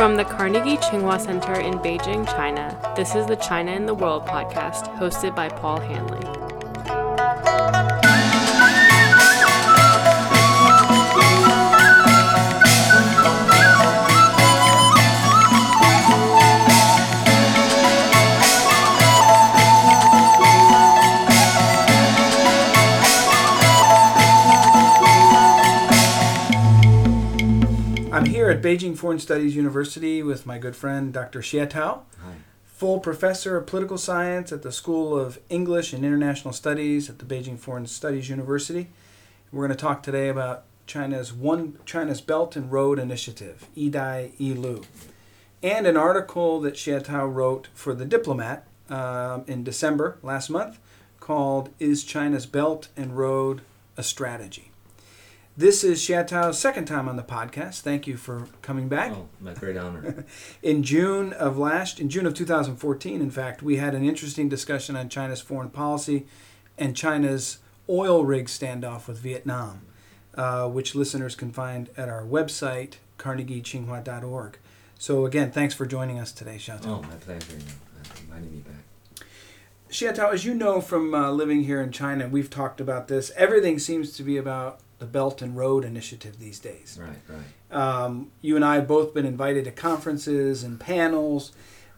From the Carnegie Tsinghua Center in Beijing, China, this is the China in the World podcast, hosted by Paul Hanley. I'm here at Beijing Foreign Studies University with my good friend Dr. Xie Tao, full professor of political science at the School of English and International Studies at the Beijing Foreign Studies University. We're going to talk today about China's Belt and Road Initiative, Yidai Yilu, and an article that Xie Tao wrote for The Diplomat in December last month called Is China's Belt and Road a Strategy? This is Xie Tao's second time on the podcast. Thank you for coming back. Oh, my great honor. In June of 2014, in fact, we had an interesting discussion on China's foreign policy and China's oil rig standoff with Vietnam, which listeners can find at our website, carnegietsinghua.org. So again, thanks for joining us today, Xie Tao. Oh, my pleasure. Inviting me back. Xie Tao, as you know from living here in China, we've talked about this. Everything seems to be about the Belt and Road Initiative these days. Right. You and I have both been invited to conferences and panels,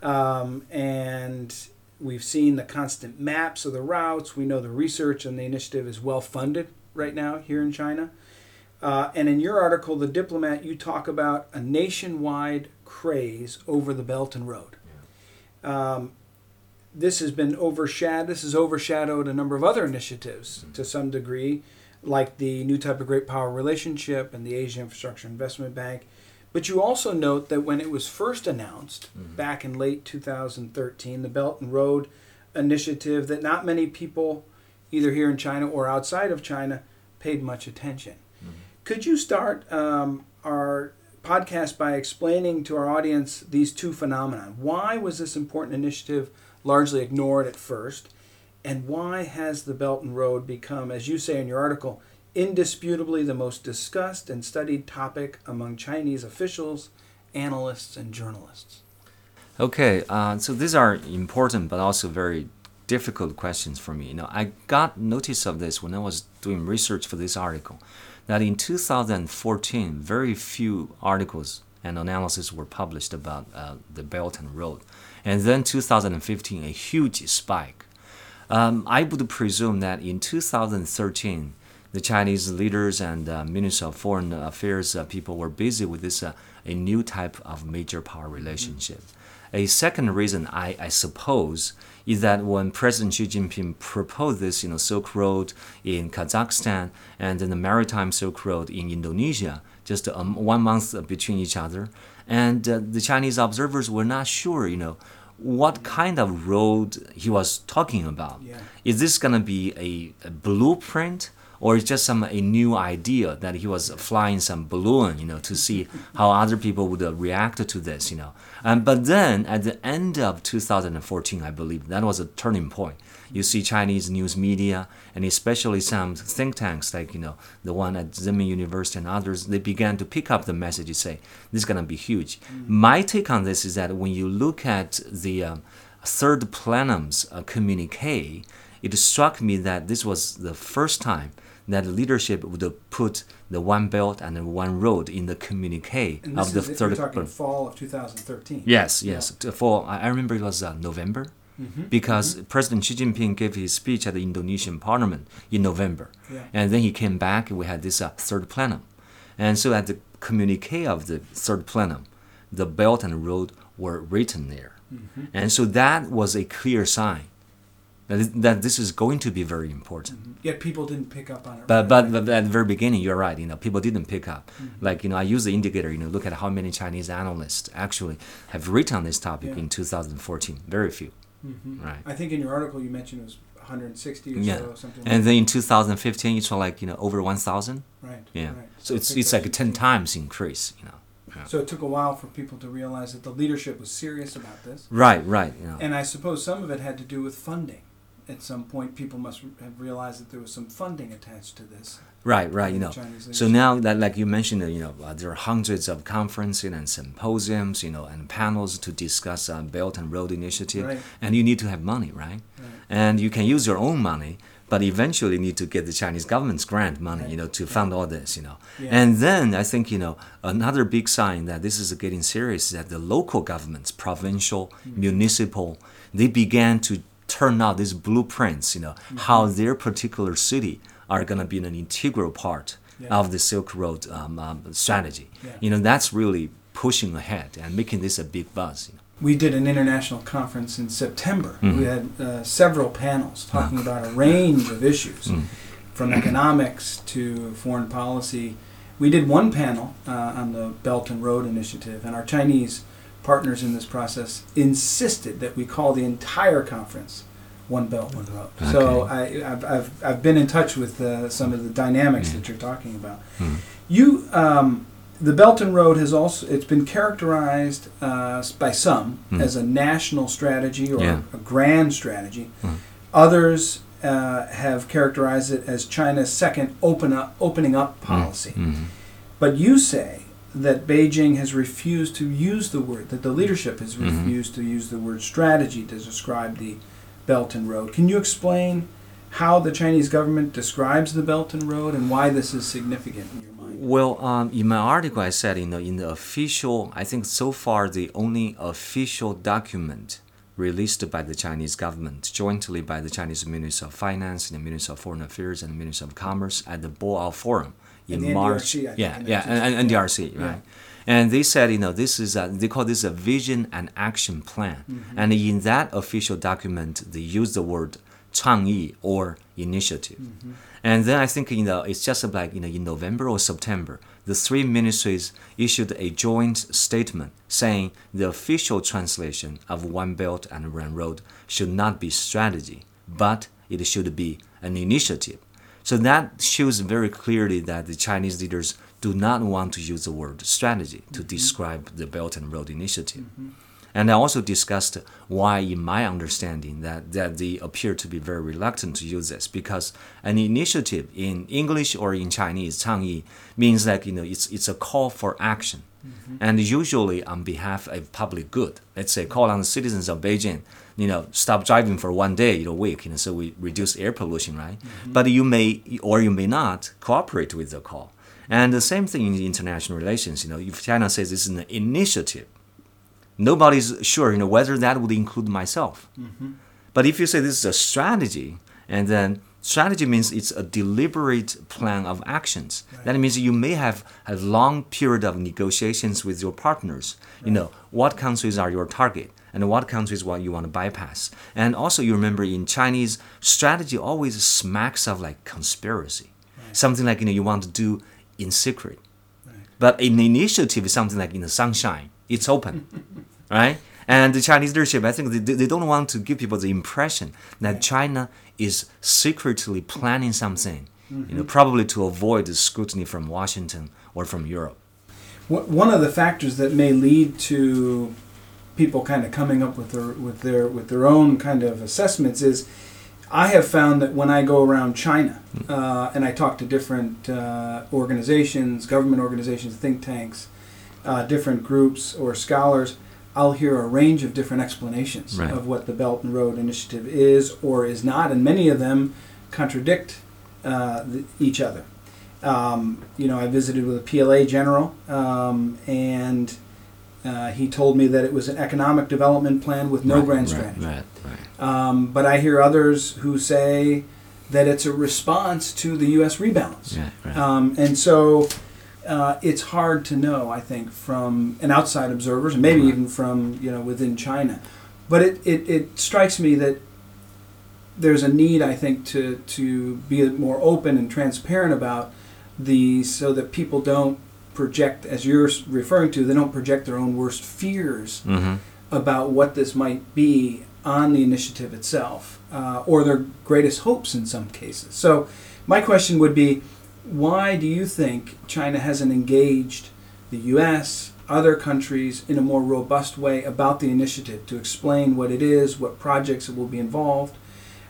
and we've seen the constant maps of the routes. We know the research and the initiative is well funded right now here in China. And in your article, The Diplomat, you talk about a nationwide craze over the Belt and Road. Yeah. This has overshadowed a number of other initiatives to some degree, like the New Type of Great Power Relationship and the Asia Infrastructure Investment Bank. But you also note that when it was first announced back in late 2013, the Belt and Road Initiative, that not many people, either here in China or outside of China, paid much attention. Could you start our podcast by explaining to our audience these two phenomena? Why was this important initiative largely ignored at first? And why has the Belt and Road become, as you say in your article, indisputably the most discussed and studied topic among Chinese officials, analysts, and journalists? Okay, so these are important but also very difficult questions for me. I got notice of this when I was doing research for this article, that in 2014, very few articles and analysis were published about the Belt and Road. And then 2015, a huge spike. I would presume that in 2013, the Chinese leaders and Minister of Foreign Affairs people were busy with this a new type of major power relationship. A second reason, I suppose, is that when President Xi Jinping proposed this Silk Road in Kazakhstan and then the Maritime Silk Road in Indonesia, just 1 month between each other, and the Chinese observers were not sure, what kind of road he was talking about. Yeah. Is this going to be a blueprint, or is just a new idea that he was flying some balloon, to see how other people would react to this, But then at the end of 2014, I believe that was a turning point. You see Chinese news media, and especially some think tanks like, the one at Zenmin University and others, they began to pick up the message and say, this is going to be huge. My take on this is that when you look at the third plenum's communique, it struck me that this was the first time that leadership would put the One Belt and One Road in the communique of the third. You're talking fall of 2013. Yes. Fall. I remember it was November, because President Xi Jinping gave his speech at the Indonesian Parliament in November, and then he came back and we had this third plenum, and so at the communique of the third plenum, the Belt and Road were written there, and so that was a clear sign that this is going to be very important. Yet people didn't pick up on it. But at the very beginning, you're right. People didn't pick up. Like I use the indicator. Look at how many Chinese analysts actually have written on this topic in 2014. Very few. Right. I think in your article you mentioned it was 160 or so, something. And then in 2015, it's over 1,000. Right. Yeah. Right. So it's like a 10 times increase. Yeah. So it took a while for people to realize that the leadership was serious about this. Right. And I suppose some of it had to do with funding. at some point people must have realized that there was some funding attached to this. Right. Chinese So now that, like you mentioned, there are hundreds of conferences and symposiums, and panels to discuss Belt and Road Initiative, Right. and you need to have money, right? And you can use your own money, but eventually need to get the Chinese government's grant money, to fund all this, Yeah. And then I think, another big sign that this is getting serious is that the local governments, provincial, municipal, they began to turn out these blueprints, how their particular city are going to be an integral part of the Silk Road strategy. Yeah. That's really pushing ahead and making this a big buzz. We did an international conference in September. We had several panels talking about a range of issues, from economics to foreign policy. We did one panel on the Belt and Road Initiative, and our Chinese partners in this process insisted that we call the entire conference One Belt, One Road. Okay. So I've been in touch with some of the dynamics that you're talking about. The Belt and Road has also, it's been characterized by some as a national strategy or a grand strategy. Others have characterized it as China's second opening up policy. But you say that Beijing has refused to use the word, that the leadership has refused to use the word strategy to describe the Belt and Road. Can you explain how the Chinese government describes the Belt and Road and why this is significant in your mind? Well, in my article, I said, in the official, I think so far the only official document released by the Chinese government, jointly by the Chinese Ministry of Finance, the Ministry of Foreign Affairs, and the Ministry of Commerce at the Boao Forum in March. And DRC, right? And they said, this is they call this a vision and action plan. And in that official document, they use the word 倡议 or initiative. And then I think, it's just like, in November or September, the three ministries issued a joint statement saying the official translation of One Belt and One Road should not be strategy, but it should be an initiative. So that shows very clearly that the Chinese leaders do not want to use the word strategy to describe the Belt and Road Initiative. And I also discussed why, in my understanding, that they appear to be very reluctant to use this, because an initiative in English or in Chinese, 倡议, means like, it's a call for action. And usually on behalf of public good. Let's say call on the citizens of Beijing, stop driving for one day, a week, so we reduce air pollution, right? But you may or you may not cooperate with the call. And the same thing in international relations, if China says this is an initiative, nobody's sure, whether that would include myself. But if you say this is a strategy, and then strategy means it's a deliberate plan of actions. Right. That means you may have a long period of negotiations with your partners. Right. What countries are your target, and what countries you want to bypass. And also, you remember in Chinese, strategy always smacks of like conspiracy. Right. Something like, you want to do in secret. Right. But an initiative is something like in the sunshine. It's open, right? And the Chinese leadership, I think they don't want to give people the impression that China is secretly planning something, probably to avoid the scrutiny from Washington or from Europe. One of the factors that may lead to people kind of coming up with their own kind of assessments is, I have found that when I go around China and I talk to different organizations, government organizations, think tanks, different groups or scholars, I'll hear a range of different explanations of what the Belt and Road Initiative is or is not, and many of them contradict each other. I visited with a PLA general, and he told me that it was an economic development plan with no grand strategy. But I hear others who say that it's a response to the U.S. rebalance. And so it's hard to know, I think, from an outside observers, and maybe even from within China. But it strikes me that there's a need, I think, to be more open and transparent about these, so that people don't project, as you're referring to, they don't project their own worst fears about what this might be on the initiative itself, or their greatest hopes in some cases. So my question would be, why do you think China hasn't engaged the U.S., other countries, in a more robust way about the initiative to explain what it is, what projects it will be involved,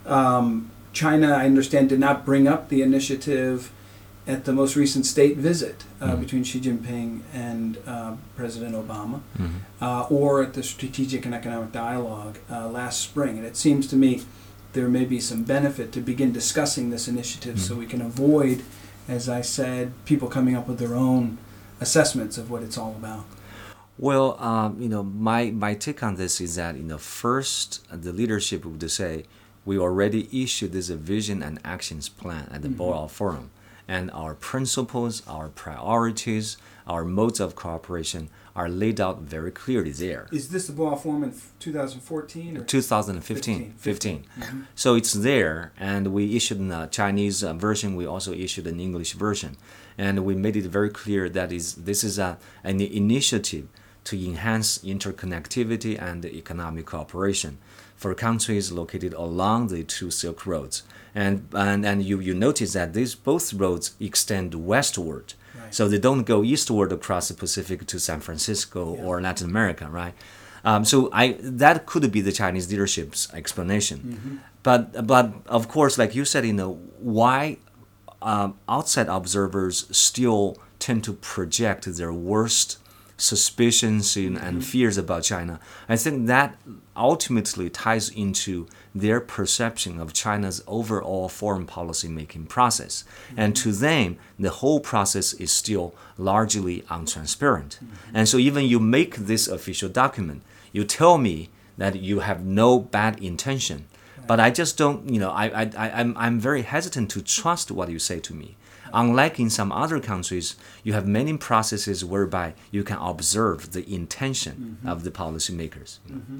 China, I understand, did not bring up the initiative at the most recent state visit between Xi Jinping and President Obama, or at the Strategic and Economic Dialogue last spring. And it seems to me there may be some benefit to begin discussing this initiative so we can avoid, as I said, people coming up with their own assessments of what it's all about. Well, my take on this is that, first the leadership would say, we already issued this vision and actions plan at the Boao Forum, and our principles, our priorities, our modes of cooperation are laid out very clearly there. Is this the Boao Forum in 2014 or 2015? 15. So it's there, and we issued a Chinese version. We also issued an English version, and we made it very clear that this is an initiative to enhance interconnectivity and economic cooperation for countries located along the two Silk Roads. And you notice that both roads extend westward. Right. So they don't go eastward across the Pacific to San Francisco or Latin America, right? So that could be the Chinese leadership's explanation. But of course, like you said, why outside observers still tend to project their worst suspicions and fears about China. I think that ultimately ties into their perception of China's overall foreign policy making process. And to them, the whole process is still largely untransparent. And so even you make this official document, you tell me that you have no bad intention. But I just don't, I'm very hesitant to trust what you say to me. Unlike in some other countries, you have many processes whereby you can observe the intention of the policymakers.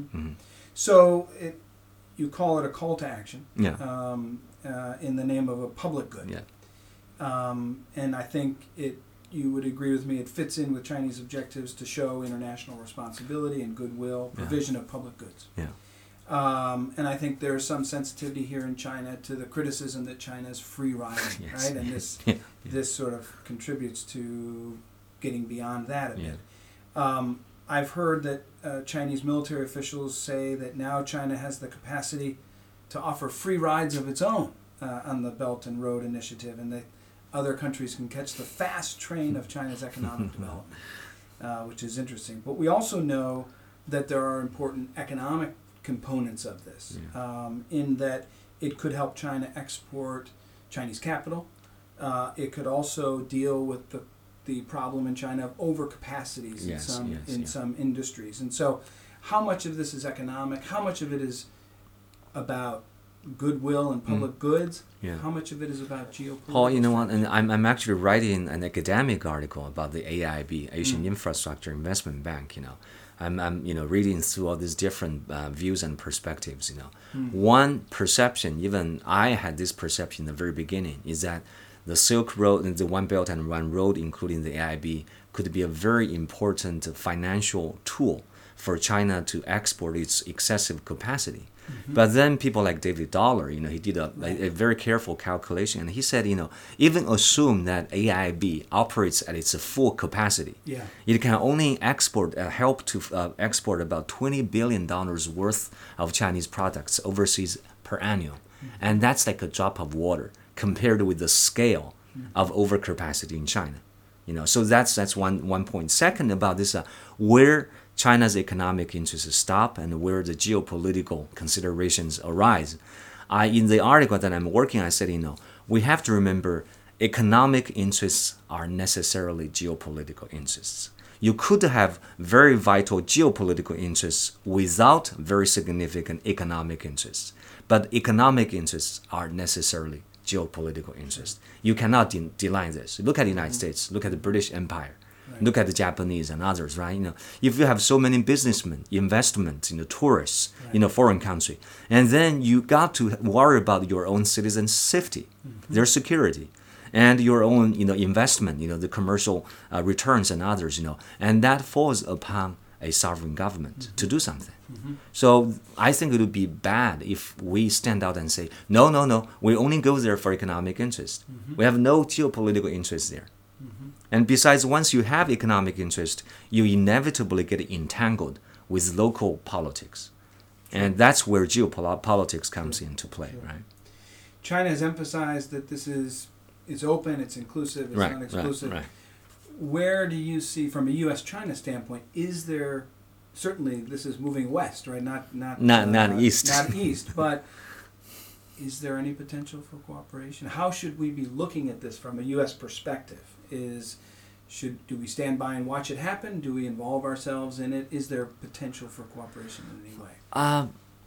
So you call it a call to action in the name of a public good. Yeah. And I think you would agree with me, it fits in with Chinese objectives to show international responsibility and goodwill, provision of public goods. Yeah. And I think there's some sensitivity here in China to the criticism that China is free riding, right? And this sort of contributes to getting beyond that a bit. I've heard that Chinese military officials say that now China has the capacity to offer free rides of its own on the Belt and Road Initiative, and that other countries can catch the fast train of China's economic development, which is interesting. But we also know that there are important economic components of this, in that it could help China export Chinese capital. It could also deal with the problem in China of overcapacities in some industries. And so how much of this is economic? How much of it is about goodwill and public goods? How much of it is about geopolitical? Paul, you know what? And I'm actually writing an academic article about the AIB, Asian Infrastructure Investment Bank. I'm reading through all these different views and perspectives. One perception, even I had this perception in the very beginning, is that the Silk Road and the One Belt and One Road, including the AIB, could be a very important financial tool for China to export its excessive capacity. But then people like David Dollar, he did a very careful calculation, and he said, even assume that AIB operates at its full capacity. It can only help to export about $20 billion worth of Chinese products overseas per annum. And that's like a drop of water compared with the scale of overcapacity in China. So that's one point. Second, about this, where China's economic interests stop and where the geopolitical considerations arise. In the article that I'm working, I said, we have to remember economic interests are necessarily geopolitical interests. You could have very vital geopolitical interests without very significant economic interests, but economic interests are necessarily geopolitical interests. You cannot deny this. Look at the United States. Look at the British Empire. Look at the Japanese and others, right? If you have so many businessmen, investment, tourists in a foreign country, and then you got to worry about your own citizens' safety, their security, and your own, investment, the commercial returns and others, and that falls upon a sovereign government to do something. So I think it would be bad if we stand out and say, no, we only go there for economic interest. We have no geopolitical interest there. And besides, once you have economic interest, you inevitably get entangled with local politics. And that's where geopolitics comes into play, right? China has emphasized that it's open, it's inclusive, it's not exclusive. Right. Where do you see, from a U.S.-China standpoint, is there, certainly this is moving west, right? Not east. Not east, but is there any potential for cooperation? How should we be looking at this from a U.S. perspective? Do we stand by and watch it happen? Do we involve ourselves in it? Is there potential for cooperation in any way?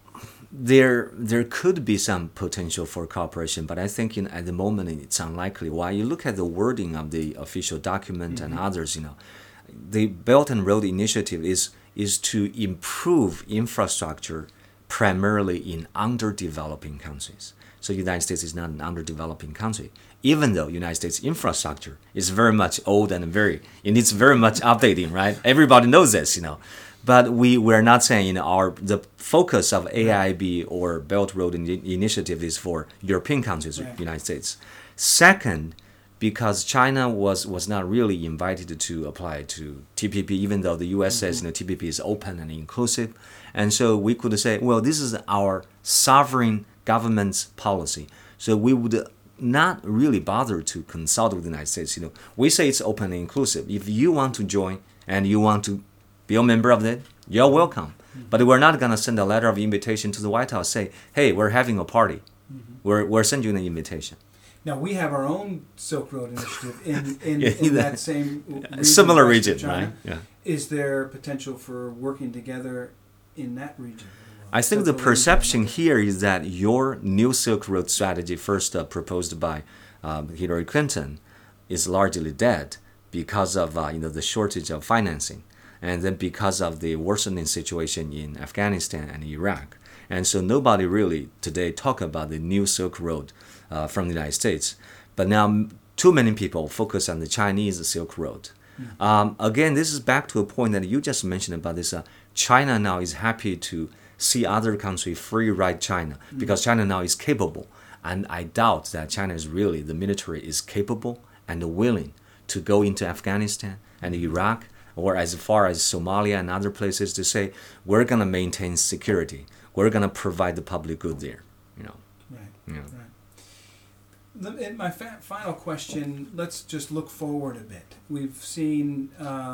There could be some potential for cooperation, but I think at the moment it's unlikely. While you look at the wording of the official document and others, the Belt and Road Initiative is to improve infrastructure primarily in underdeveloping countries. So the United States is not an underdeveloping country, even though United States infrastructure is very much old and it needs very much updating, right? Everybody knows this, But we're not saying the focus of AIIB or Belt Road Initiative is for European countries, right. United States. Second, because China was not really invited to apply to TPP, even though the U.S. says TPP is open and inclusive, and so we could say, well, this is our sovereign government's policy. So we would not really bother to consult with the United States. We say it's open and inclusive. If you want to join and you want to be a member of it, you're welcome. But we're not going to send a letter of invitation to the White House, say, hey, we're having a party. We're sending you an invitation. Now, we have our own Silk Road Initiative in that same region, similar region, right? Yeah. Is there potential for working together in that region? I think the perception here is that your new Silk Road strategy, first proposed by Hillary Clinton, is largely dead because of the shortage of financing, and then because of the worsening situation in Afghanistan and Iraq. And so nobody really today talk about the new Silk Road from the United States. But now too many people focus on the Chinese Silk Road. Again, this is back to a point that you just mentioned about this. China now is happy to see other countries free ride China because China now is capable. And I doubt that China is really, the military is capable and willing to go into Afghanistan and Iraq or as far as Somalia and other places to say, we're going to maintain security. We're going to provide the public good there. Right. And my final question, let's just look forward a bit. We've seen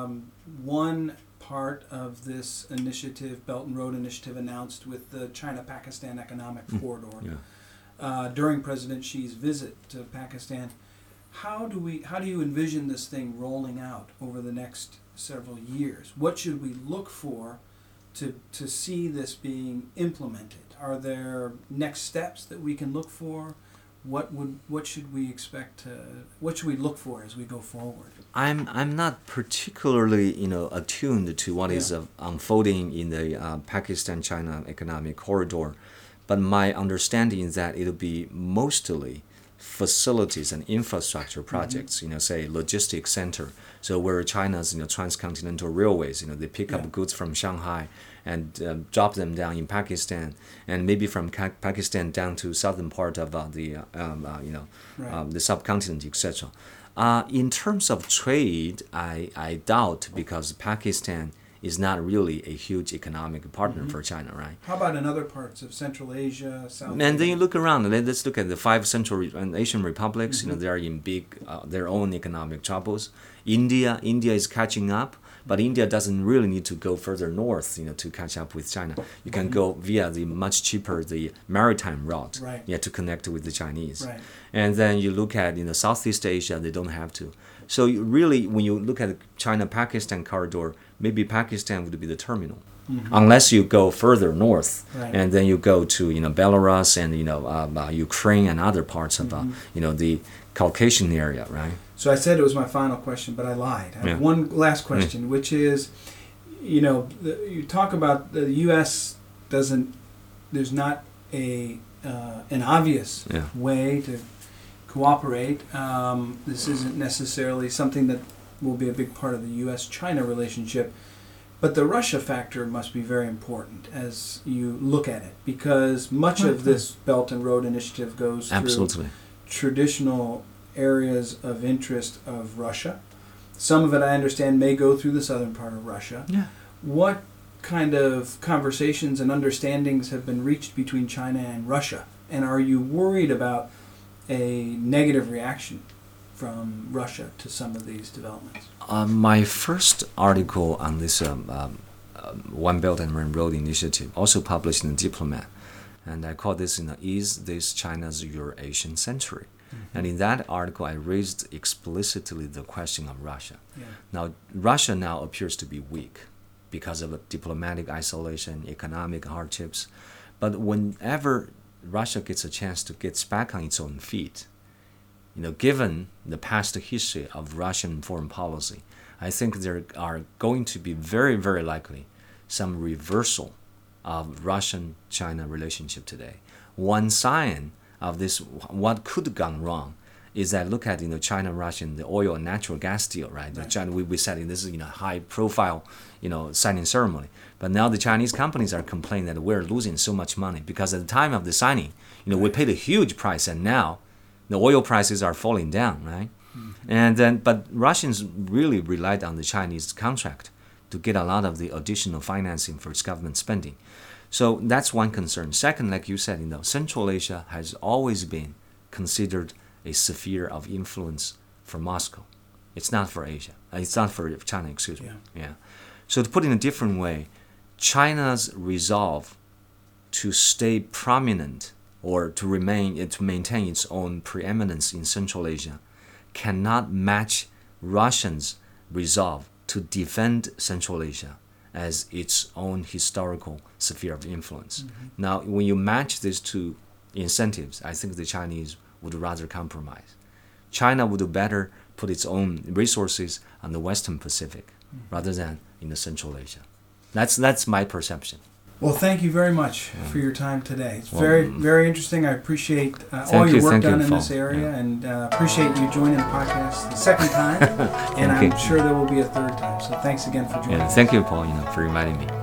one part of this initiative, Belt and Road Initiative, announced with the China-Pakistan Economic Corridor during President Xi's visit to Pakistan. How do you envision this thing rolling out over the next several years? What should we look for to see this being implemented? Are there next steps that we can look for? What should we expect? What should we look for as we go forward? I'm not particularly attuned to what is unfolding in the Pakistan-China Economic Corridor, but my understanding is that it'll be mostly facilities and infrastructure projects. Say logistics center. So where China's transcontinental railways, they pick up goods from Shanghai and drop them down in Pakistan, and maybe from Pakistan down to southern part of the subcontinent, etc. In terms of trade, I doubt, because Pakistan is not really a huge economic partner for China, right? How about in other parts of Central Asia, South Asia? And then you look around. Let's look at the 5 Central Asian republics. They are in big their own economic troubles. India is catching up, but India doesn't really need to go further north, to catch up with China. You can go via the much cheaper the maritime route, to connect with the Chinese. Right. And then you look at Southeast Asia, they don't have to. So really, when you look at the China-Pakistan corridor, maybe Pakistan would be the terminal, unless you go further north, and then you go to Belarus and Ukraine and other parts of the Caucasian area, right? So I said it was my final question, but I lied. I have one last question, which is, you talk about the U.S. there's not an obvious way to cooperate. This isn't necessarily something that will be a big part of the U.S.-China relationship, but the Russia factor must be very important as you look at it, because much of this Belt and Road Initiative goes through traditional areas of interest of Russia. Some of it, I understand, may go through the southern part of Russia. Yeah. What kind of conversations and understandings have been reached between China and Russia? And are you worried about a negative reaction from Russia to some of these developments? My first article on this One Belt and One Road initiative, also published in Diplomat, and I call this, Is This China's Eurasian Century? Mm-hmm. And in that article, I raised explicitly the question of Russia. Yeah. Now, Russia now appears to be weak because of diplomatic isolation, economic hardships. But whenever Russia gets a chance to get back on its own feet, given the past history of Russian foreign policy, I think there are going to be very, very likely some reversal of Russian-China relationship today. One sign of this, what could have gone wrong, is that look at China-Russia, the oil and natural gas deal, right? Right. China, we said this is high-profile signing ceremony, but now the Chinese companies are complaining that we're losing so much money because at the time of the signing, we paid a huge price, and now the oil prices are falling down, right? Mm-hmm. But Russians really relied on the Chinese contract to get a lot of the additional financing for its government spending. So that's one concern. Second, like you said, Central Asia has always been considered a sphere of influence for Moscow. It's not for Asia. It's not for China, excuse me. Yeah. So to put it in a different way, China's resolve to stay prominent or to maintain its own preeminence in Central Asia cannot match Russians' resolve to defend Central Asia as its own historical sphere of influence. Mm-hmm. Now, when you match these two incentives, I think the Chinese would rather compromise. China would better put its own resources on the Western Pacific rather than in the Central Asia. That's my perception. Well, thank you very much for your time today. It's very, very interesting. I appreciate all your work done in this area, and appreciate you joining the podcast the second time, and I'm sure there will be a third time. So thanks again for joining us. Thank you, Paul, for inviting me.